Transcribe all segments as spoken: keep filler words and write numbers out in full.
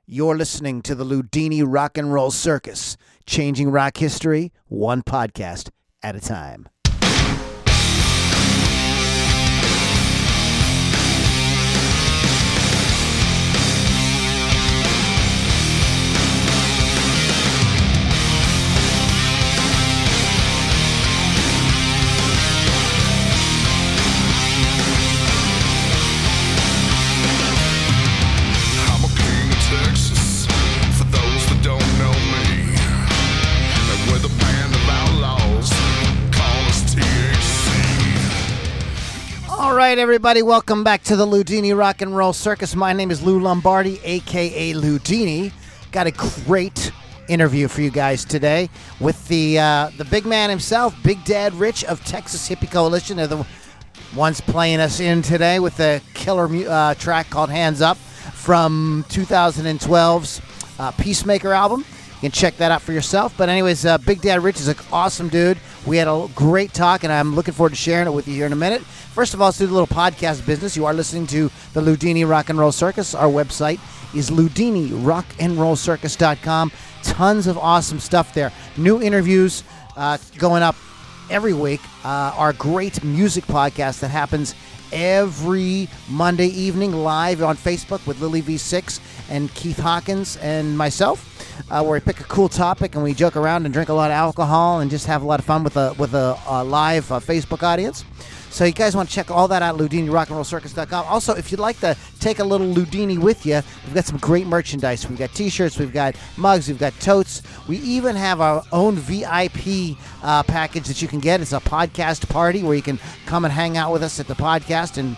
You're listening to the Ludini Rock and Roll Circus, changing rock history one podcast at a time. All right, everybody, welcome back to the Ludini Rock and Roll Circus. My name is Lou Lombardi, a k a. Ludini. Got a great interview for you guys today with the uh, the big man himself, Big Dad Rich of Texas Hippie Coalition. They're the ones playing us in today with a killer uh, track called Hands Up from two thousand twelve's uh, Peacemaker album. You can check that out for yourself. But anyways, uh, Big Dad Rich is an awesome dude. We had a great talk, and I'm looking forward to sharing it with you here in a minute. First of all, let's do the little podcast business. You are listening to the Ludini Rock and Roll Circus. Our website is ludini rock and roll circus dot com. Tons of awesome stuff there. New interviews uh, going up every week. Uh, our great music podcast that happens every Monday evening live on Facebook with Lily V six and Keith Hawkins and myself. Uh, where we pick a cool topic and we joke around and drink a lot of alcohol and just have a lot of fun with a with a, a live uh, Facebook audience. So you guys want to check all that out at ludini rock and roll circus dot com. Also, if you'd like to take a little Ludini with you, we've got some great merchandise. We've got T-shirts, we've got mugs, we've got totes. We even have our own V I P uh, package that you can get. It's a podcast party where you can come and hang out with us at the podcast and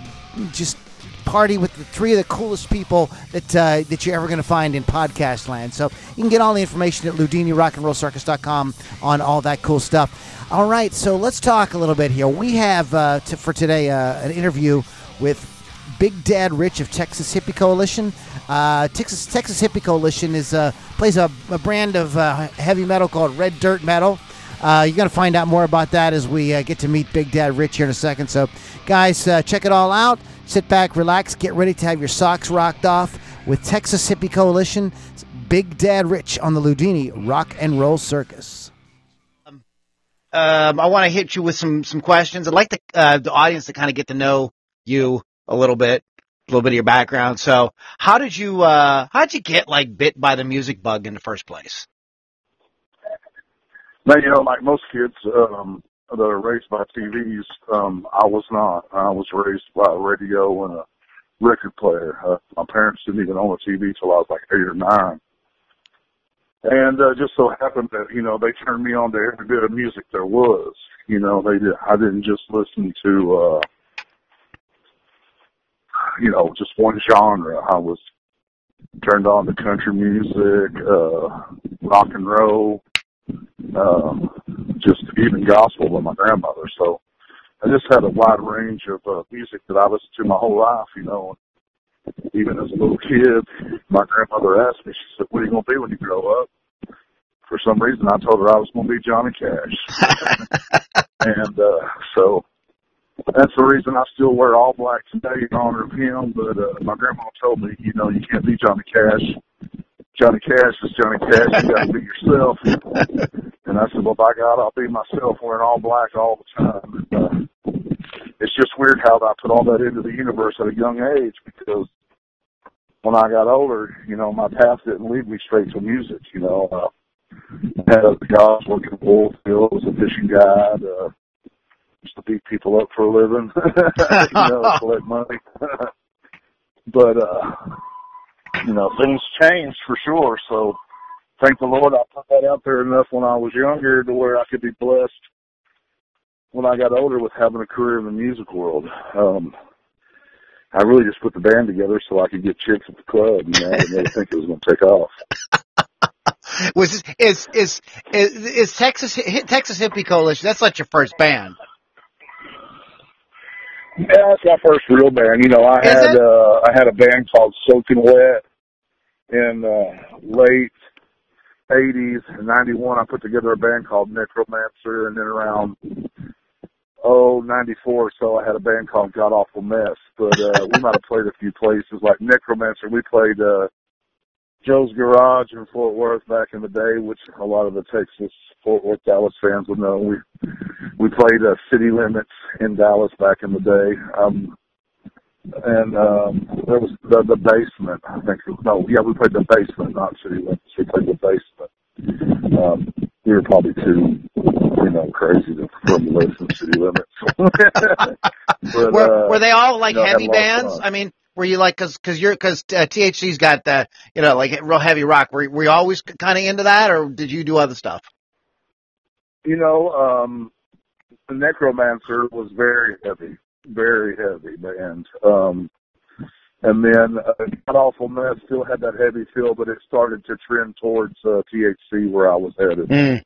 just party with the three of the coolest people that uh, that you're ever going to find in podcast land. So you can get all the information at ludini rock and roll circus dot com on all that cool stuff. All right, so let's talk a little bit here. We have uh, t- for today uh, an interview with Big Dad Rich of Texas Hippie Coalition. Uh, Texas Texas Hippie Coalition is uh, plays a, a brand of uh, heavy metal called Red Dirt Metal. Uh, you're going to find out more about that as we uh, get to meet Big Dad Rich here in a second. So, guys, uh, check it all out. Sit back, relax, get ready to have your socks rocked off with Texas Hippie Coalition. It's Big Dad Rich on the Ludini Rock and Roll Circus. Um, um, I want to hit you with some some questions. I'd like the, uh, the audience to kind of get to know you a little bit, a little bit of your background. So, how did you uh, how did you get like bit by the music bug in the first place? Man, you know, like most kids um, that are raised by T Vs, um, I was not. I was raised by a radio and a record player. Uh, my parents didn't even own a T V till I was like eight or nine. And uh, just so happened that, you know, they turned me on to every bit of music there was. You know, they did, I didn't just listen to, uh, you know, just one genre. I was turned on to country music, uh, rock and roll, um, just even gospel with my grandmother. So I just had a wide range of uh, music that I listened to my whole life, you know. Even as a little kid, my grandmother asked me, she said, what are you going to be when you grow up? For some reason, I told her I was going to be Johnny Cash. and uh, so that's the reason I still wear all black today in honor of him. But uh, my grandma told me, you know, you can't be Johnny Cash. Johnny Cash is Johnny Cash. You got to be yourself. And I said, well, by God, I'll be myself wearing all black all the time. And, uh, it's just weird how I put all that into the universe at a young age, because when I got older, you know, my path didn't lead me straight to music. You know, uh, I had other jobs working at Woolfield, was a fishing guide, uh, used to beat people up for a living, you know, collect money. But, uh, you know, things changed for sure. So thank the Lord I put that out there enough when I was younger to where I could be blessed when I got older with having a career in the music world. Um, I really just put the band together so I could get chicks at the club. You know, I didn't really think it was going to take off. Was is is is, is Texas Texas Hippie Coalition? That's not your first band. Yeah, that's my first real band. You know, I is had uh, I had a band called Soaking Wet in uh, late eighties and ninety-one. I put together a band called Necromancer, and then around oh ninety-four or so, I had a band called God Awful Mess. But uh, we might have played a few places like Necromancer. We played uh, Joe's Garage in Fort Worth back in the day, which a lot of the Texas, Fort Worth, Dallas fans would know. We we played uh, City Limits in Dallas back in the day. Um, and um, there was the, the basement, I think. No, yeah, we played the basement, not City Limits. We played the basement. Um, we were probably too, you know, crazy to from listen to City Limits. but, were, uh, were they all like you know, heavy bands? I mean, were you like, cause, cause you're, cause uh, T H C's got the, you know, like real heavy rock. Were, were you always kind of into that, or did you do other stuff? You know, um, the Necromancer was very heavy, very heavy band. Um, and then uh, God Awful Mess still had that heavy feel, but it started to trend towards uh, T H C where I was headed. Mm.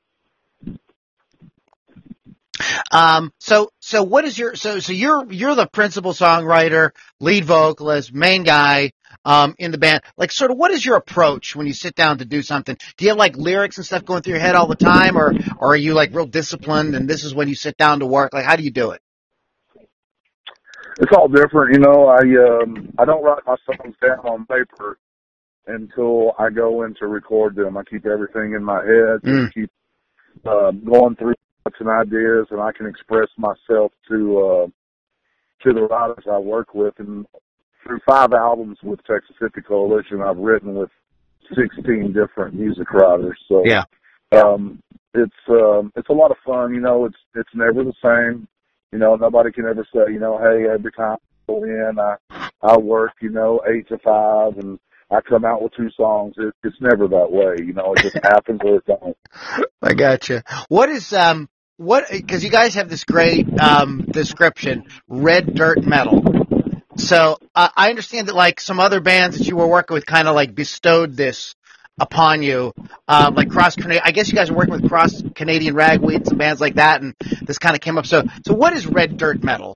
Um, so, so what is your, so, so you're, you're the principal songwriter, lead vocalist, main guy, um, in the band. Like, sort of, what is your approach when you sit down to do something? Do you have like lyrics and stuff going through your head all the time, or, or are you like real disciplined and this is when you sit down to work? Like, how do you do it? It's all different, you know. I, um, I don't write my songs down on paper until I go in to record them. I keep everything in my head, Mm. and keep, uh, going through and ideas, and I can express myself to uh, to the writers I work with. And through five albums with Texas Hippie Coalition, I've written with sixteen different music writers. So Yeah. um, it's um, it's a lot of fun. You know, it's it's never the same. You know, nobody can ever say, you know, hey, every time I go in, I I work, you know, eight to five, and I come out with two songs. It, it's never that way. You know, it just happens or it don't. I gotcha. What is, um, what, because you guys have this great um, description, red dirt metal. So uh, I understand that like some other bands that you were working with kind of like bestowed this upon you, um, like Cross Canadian. I guess you guys are working with Cross Canadian Ragweed and some bands like that, and this kind of came up. So, so what is red dirt metal?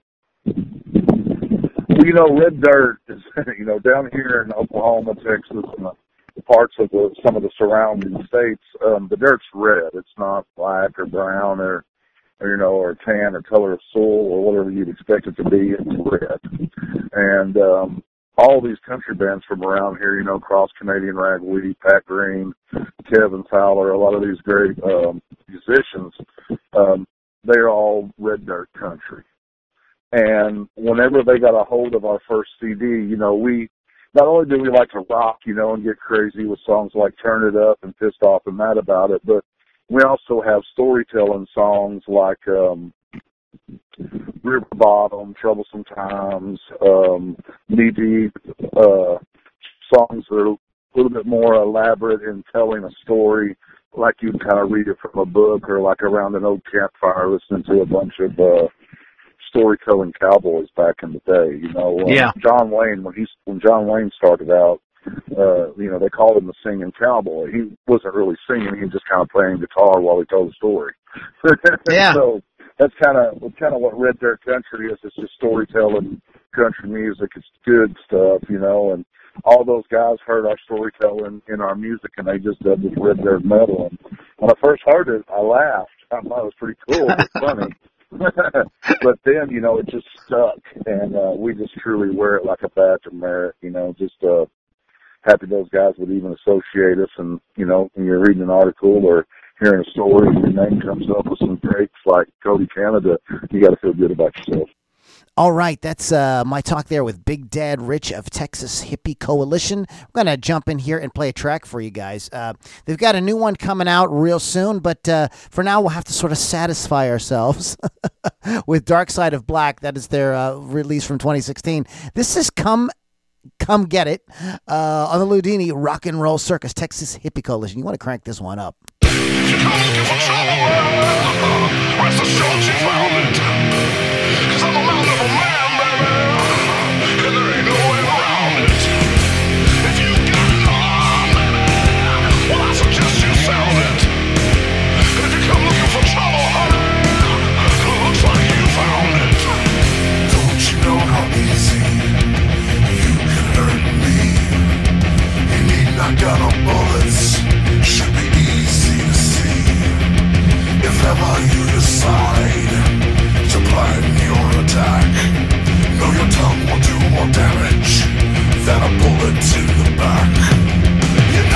You know, red dirt is, you know, down here in Oklahoma, Texas, and the parts of the, some of the surrounding states, um, the dirt's red. It's not black or brown or, or, you know, or tan or color of soil or whatever you'd expect it to be. It's red. And um, all these country bands from around here, you know, Cross Canadian Ragweed, Pat Green, Kevin Fowler, a lot of these great um, musicians, um, they're all red dirt country. And whenever they got a hold of our first C D, you know, we, not only do we like to rock, you know, and get crazy with songs like Turn It Up and Pissed Off and Mad About It, but we also have storytelling songs like um, River Bottom, Troublesome Times, um, Knee Deep, uh, songs that are a little bit more elaborate in telling a story, like you'd kind of read it from a book or like around an old campfire listening to a bunch of uh, storytelling cowboys back in the day. You know, uh, Yeah. John Wayne, when he when John Wayne started out, uh, you know, they called him the singing cowboy. He wasn't really singing; he was just kind of playing guitar while he told the story. Yeah. So that's kind of kind of what red dirt country is. It's just storytelling country music. It's good stuff, you know. And all those guys heard our storytelling in our music, and they just did this red dirt metal. And when I first heard it, I laughed. I thought it was pretty cool. It was funny. But then, you know, it just stuck, and uh, we just truly wear it like a badge of merit, you know, just uh, happy those guys would even associate us. And, you know, when you're reading an article or hearing a story and your name comes up with some breaks like Cody Canada, you got to feel good about yourself. All right, that's uh, my talk there with Big Dad Rich of Texas Hippie Coalition. We're going to jump in here and play a track for you guys. Uh, they've got a new one coming out real soon, but uh, for now we'll have to sort of satisfy ourselves with Dark Side of Black. That is their uh, release from twenty sixteen. This is Come Come Get It uh, on the Ludini Rock and Roll Circus, Texas Hippie Coalition. You want to crank this one up. If you come looking for trouble, rest assured you found it. Cause I'm a man of a man, baby, and there ain't no way around it. If you got it on, baby, well, I suggest you sound it. And if you come looking for trouble, honey, it looks like you found it. Don't you know how easy you can hurt me? You need not gun or bullets, should be easy to see. If ever you decide to plan your attack, know your tongue will do more damage than a bullet in the back. You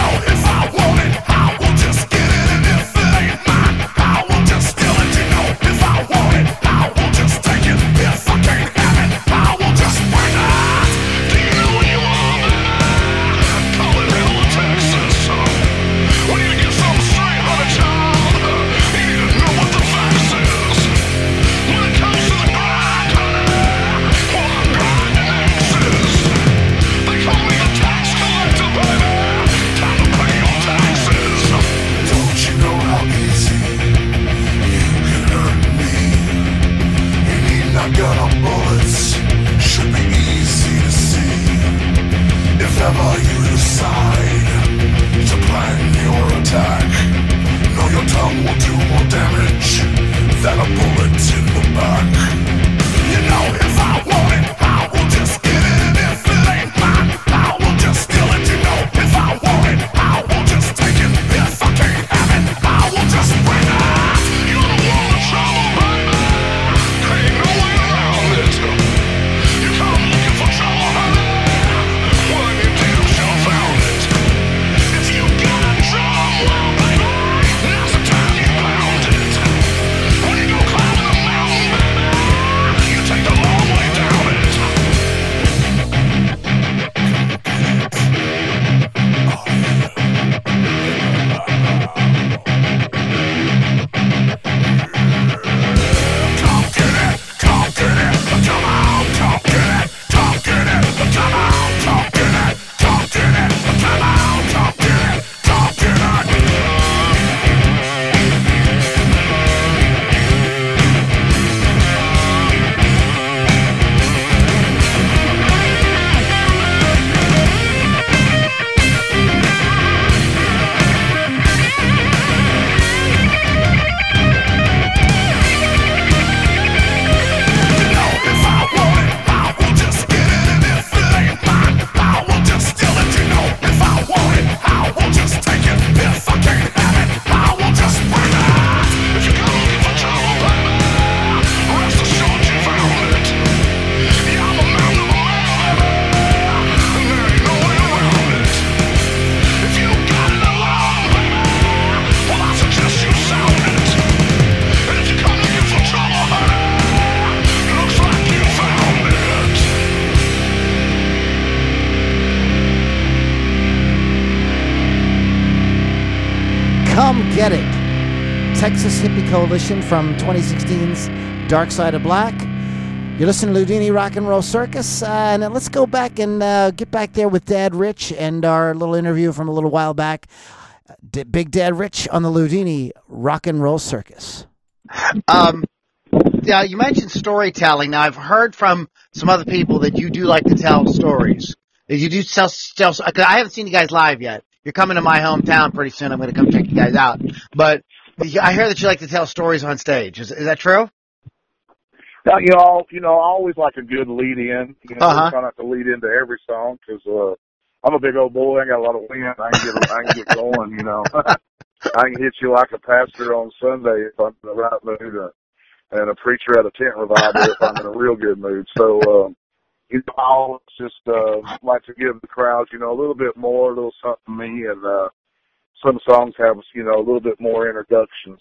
Come Get It. Texas Hippie Coalition from twenty sixteen's Dark Side of Black. You're listening to Loudini Rock and Roll Circus. Uh, and then let's go back and uh, get back there with Dad Rich and our little interview from a little while back. D- Big Dad Rich on the Loudini Rock and Roll Circus. Um, yeah, you mentioned storytelling. Now, I've heard from some other people that you do like to tell stories. That you do tell, tell, cause I haven't seen you guys live yet. You're coming to my hometown pretty soon. I'm going to come check you guys out. But I hear that you like to tell stories on stage. Is, is that true? Now, you know, you know, I always like a good lead in. You know, Uh-huh. try not to lead into every song because uh, I'm a big old boy. I got a lot of wind. I can get, I can get going. You know, I can hit you like a pastor on Sunday if I'm in the right mood, uh, and a preacher at a tent revival if I'm in a real good mood. So, um, you know, I always just uh, like to give the crowds, you know, a little bit more, a little something from me, and uh, some songs have, you know, a little bit more introductions.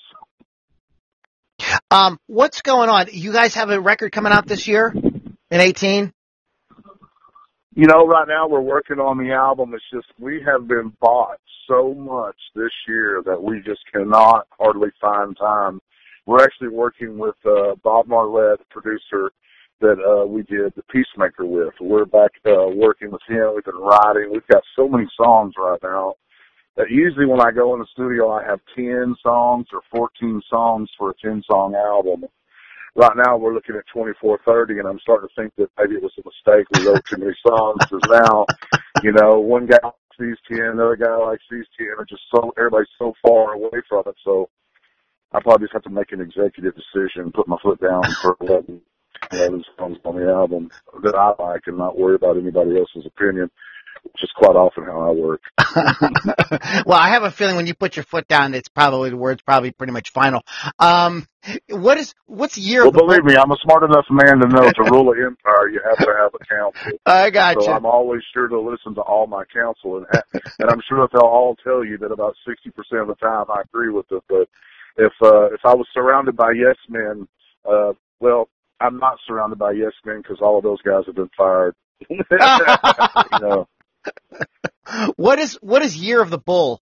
Um, what's going on? You guys have a record coming out this year in eighteen? You know, right now we're working on the album. It's just we have been bought so much this year that we just cannot hardly find time. We're actually working with uh, Bob Marlette, the producer that uh, we did The Peacemaker with. We're back uh, working with him. We've been writing. We've got so many songs right now that usually when I go in the studio I have ten songs or fourteen songs for a ten-song album. Right now we're looking at twenty-four, thirty, and I'm starting to think that maybe it was a mistake. We wrote too many songs because now, you know, one guy likes these ten, another guy likes these ten, and just so everybody's so far away from it. So I probably just have to make an executive decision, put my foot down for letting you know, these songs on the album that I like and not worry about anybody else's opinion, which is quite often how I work. Well, I have a feeling when you put your foot down, it's probably the word's probably pretty much final. Um, what is what's the year? Well, of the believe me, I'm a smart enough man to know to rule an empire, you have to have a council. I got So you. I'm always sure to listen to all my counsel, and and I'm sure that they'll all tell you that about sixty percent of the time I agree with it. But if uh, if I was surrounded by yes men, uh, well, I'm not surrounded by yes men because all of those guys have been fired. You know. What is what is Year of the Bull?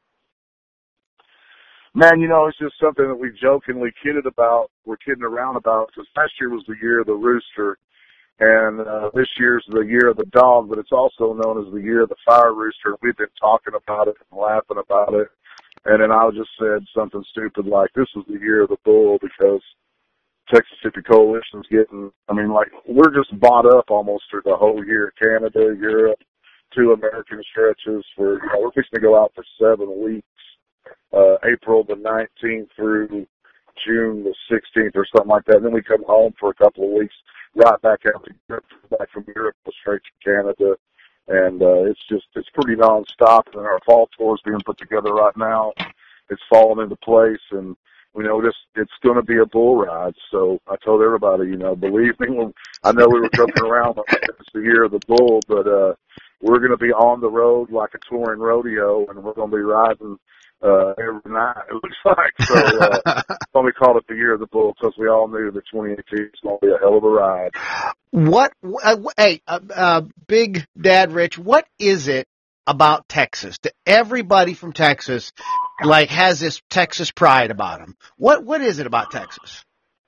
Man, you know, it's just something that we jokingly kidded about. We're kidding around about because last year was the year of the rooster, and uh, this year's the year of the dog, but it's also known as the year of the fire rooster. We've been talking about it and laughing about it, and then I just said something stupid like, this is the year of the bull because Texas Hippie Coalition's getting, I mean, like, we're just bought up almost through the whole year. Canada, Europe, two American stretches for, you know, we're fixing to go out for seven weeks, uh, April the nineteenth through June the sixteenth or something like that. And then we come home for a couple of weeks, right back out to Europe, back from Europe, straight to Canada. And, uh, it's just, it's pretty nonstop. And our fall tour is being put together right now. It's falling into place, and, you know, this, it's going to be a bull ride. So I told everybody, you know, believe me, when, I know we were joking around, but it's the year of the bull, but, uh, we're going to be on the road like a touring rodeo, and we're going to be riding, uh, every night, it looks like. So, uh, that's why we called it the year of the bull, because we all knew that twenty eighteen was going to be a hell of a ride. What? Uh, hey, uh, uh, Big Dad Rich, what is it about Texas that everybody from Texas like has this Texas pride about them? What What is it about Texas?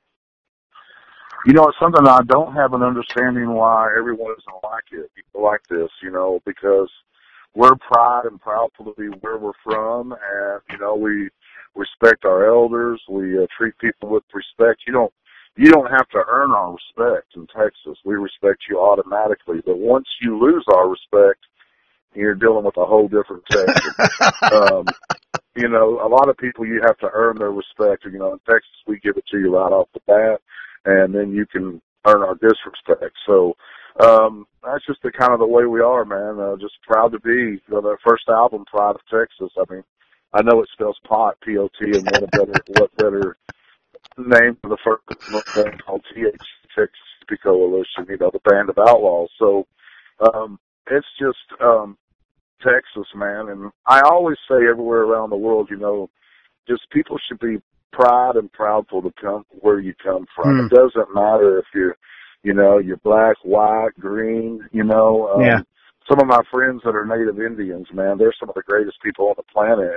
You know, it's something I don't have an understanding why everyone doesn't like it, people like this, you know, because we're proud and proudful to be where we're from, and, you know, we respect our elders, we uh, treat people with respect. You don't, you don't have to earn our respect in Texas. We respect you automatically, but once you lose our respect, you're dealing with a whole different Texas. um, you know, a lot of people, you have to earn their respect. You know, in Texas, we give it to you right off the bat, and then you can earn our disrespect. So um, that's just the kind of the way we are, man. Uh, just proud to be, you know, the first album, Pride of Texas. I mean, I know it spells pot, P O T, and what a better, what better name for the first thing called T H, Texas Hippie Coalition, you know, the Band of Outlaws. So um, it's just um, Texas, man. And I always say everywhere around the world, you know, just people should be proud and proudful to come where you come from. Mm. It doesn't matter if you're, you know, you're black, white, green, you know. Um, yeah. Some of my friends that are Native Indians, man, they're some of the greatest people on the planet. And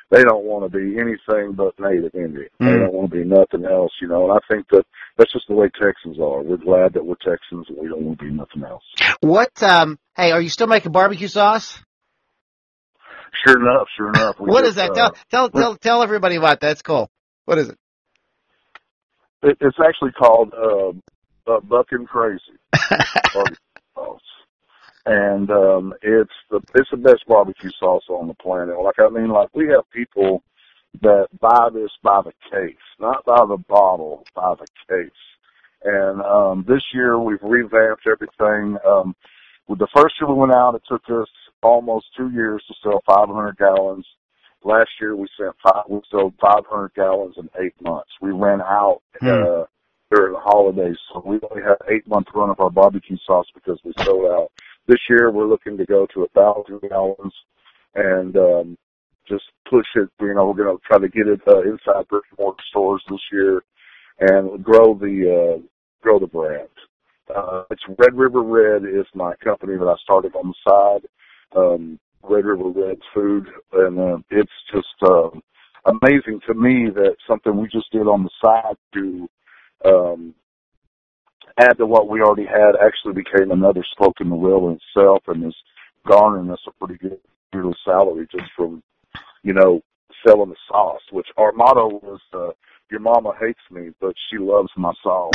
they don't want to be anything but Native Indian. Mm. They don't want to be nothing else, you know. And I think that that's just the way Texans are. We're glad that we're Texans, and we don't want to be nothing else. What? Um, hey, are you still making barbecue sauce? Sure enough, sure enough. We What just, is that? Uh, Tell tell tell tell everybody about that. It's cool. What is it? it it's actually called uh, uh, Buckin' Crazy barbecue sauce. And um, it's the it's the best barbecue sauce on the planet. Like I mean, like we have people that buy this by the case, not by the bottle, by the case. And um, this year we've revamped everything. Um, with the first year we went out, it took us almost two years to sell five hundred gallons. Last year we sent five, we sold five hundred gallons in eight months. We ran out Hmm. uh, during the holidays, so we only had an eight month run of our barbecue sauce because we sold out. This year we're looking to go to a thousand gallons and um, just push it. You know, we're going to try to get it uh, inside brick and mortar stores this year and grow the uh, grow the brand. Uh, it's Red River Red is my company that I started on the side. Um, Red River Red Food, and uh, it's just uh, amazing to me that something we just did on the side to um, add to what we already had actually became another spoke in the wheel in itself, and is garnering us a pretty good yearly salary just from, you know, selling the sauce, which our motto was, uh, your mama hates me, but she loves my sauce.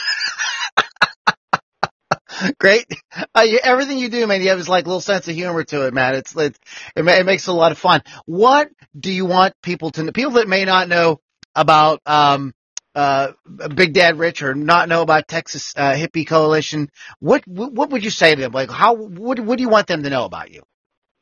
Great. Uh, you, everything you do, man, you have this like little sense of humor to it, man. It's, it's it, ma- it makes it a lot of fun. What do you want people to know? People that may not know about um, uh, Big Dad Rich or not know about Texas uh, Hippie Coalition. What what would you say to them? Like, how what what do you want them to know about you?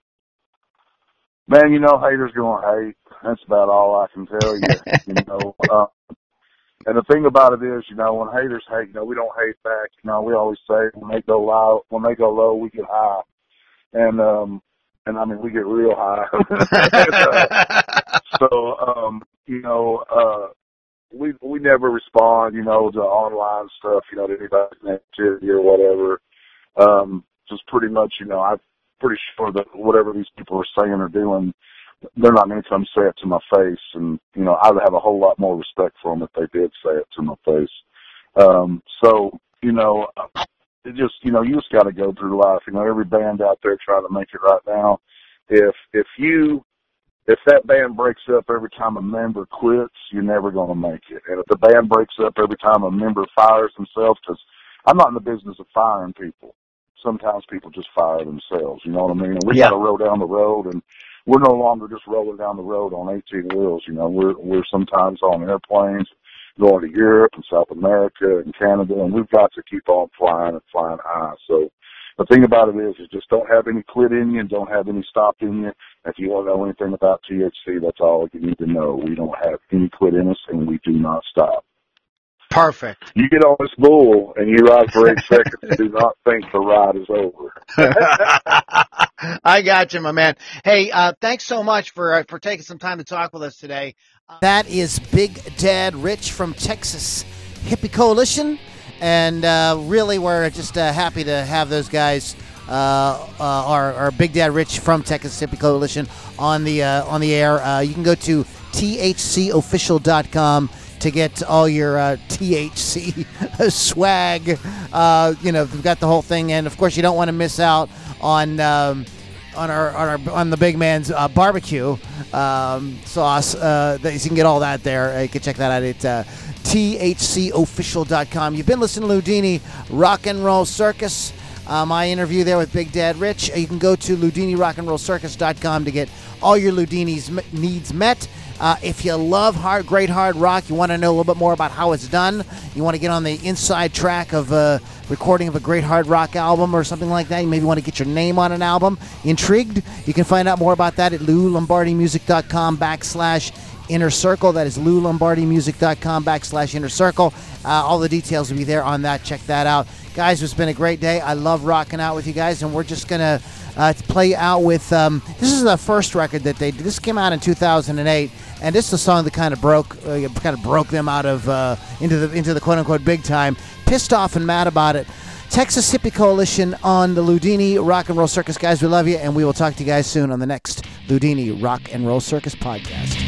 Man, you know, haters gonna hate. That's about all I can tell you. You know, uh, and the thing about it is, you know, when haters hate, you know, we don't hate back. You know, we always say when they go low, when they go low, we get high, and um, and I mean, we get real high. and, uh, so, um, you know, uh, we we never respond, you know, to online stuff, you know, to anybody's negativity or whatever. Um, just pretty much, you know, I'm pretty sure that whatever these people are saying or doing, they're not going to come say it to my face. And, you know, I would have a whole lot more respect for them if they did say it to my face. Um, so, you know, it just, you know, you just got to go through life. You know, every band out there trying to make it right now, if, if you, if that band breaks up every time a member quits, you're never going to make it. And if the band breaks up every time a member fires themselves, because I'm not in the business of firing people. Sometimes people just fire themselves, you know what I mean? And we Yeah. got to roll down the road, and we're no longer just rolling down the road on eighteen wheels, you know. We're we're sometimes on airplanes going to Europe and South America and Canada, and we've got to keep on flying and flying high. So the thing about it is, is just don't have any quit in you and don't have any stop in you. If you want to know anything about T H C, that's all you need to know. We don't have any quit in us, and we do not stop. Perfect. You get on this bull and you ride for eight seconds and do not think the ride is over. I got you, my man. Hey, uh, thanks so much for uh, for taking some time to talk with us today. That is Big Dad Rich from Texas Hippie Coalition, and uh, really we're just uh, happy to have those guys, uh, uh, our, our Big Dad Rich from Texas Hippie Coalition, on the uh, on the air. Uh, you can go to T H C official dot com to get all your uh, T H C swag. Uh, you know, we've got the whole thing, and of course, you don't want to miss out on. Um, On our, on our on the big man's uh, barbecue um, sauce. Uh, that you can get all that there. Uh, you can check that out at uh, T H C official dot com. You've been listening to Ludini Rock and Roll Circus. Uh, my interview there with Big Dad Rich. You can go to Ludini Rock and Roll Circus dot com to get all your Ludini's m- needs met. Uh, if you love hard, great hard rock, you want to know a little bit more about how it's done, you want to get on the inside track of uh, recording of a great hard rock album or something like that, you maybe want to get your name on an album, intrigued, you can find out more about that at Lou Lombardi Music dot com backslash Inner Circle. That is Lou Lombardi Music dot com backslash Inner Circle. Uh, all the details will be there on that. Check that out. Guys, it's been a great day. I love rocking out with you guys, and we're just going to uh, play out with, um, this is the first record that they did. This came out in two thousand eight, and this is the song that kind of broke uh, kind of broke them out of, uh, into the into the quote-unquote big time. Pissed Off and Mad About It. Texas Hippie Coalition on the Ludini Rock and Roll Circus. Guys, we love you, and we will talk to you guys soon on the next Ludini Rock and Roll Circus podcast.